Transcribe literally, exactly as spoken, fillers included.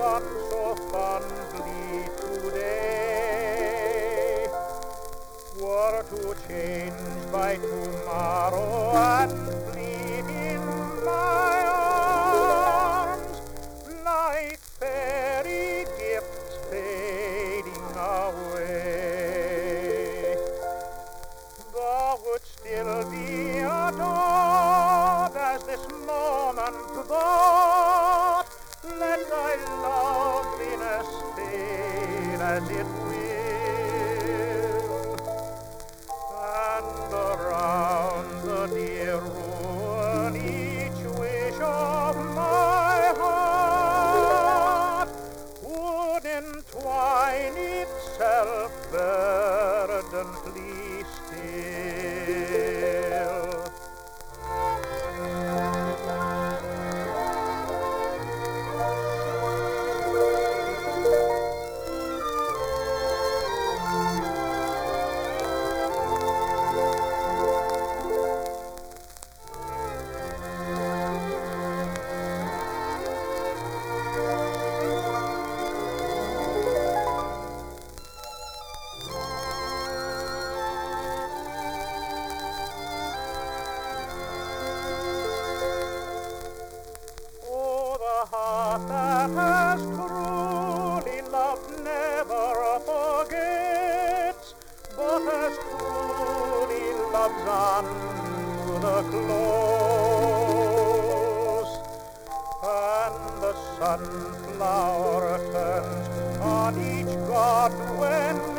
begun so fondly today were to change by tomorrow and fleet in my arms like fairy gifts fading away. Thou would still be adored as this moment brought. Let thy loveliness fade as it will, and around the dear ruin each wish of my heart would entwine itself verdantly still. The heart that has truly loved never forgets, but as truly loves unto the close. And the sunflower turns on each god when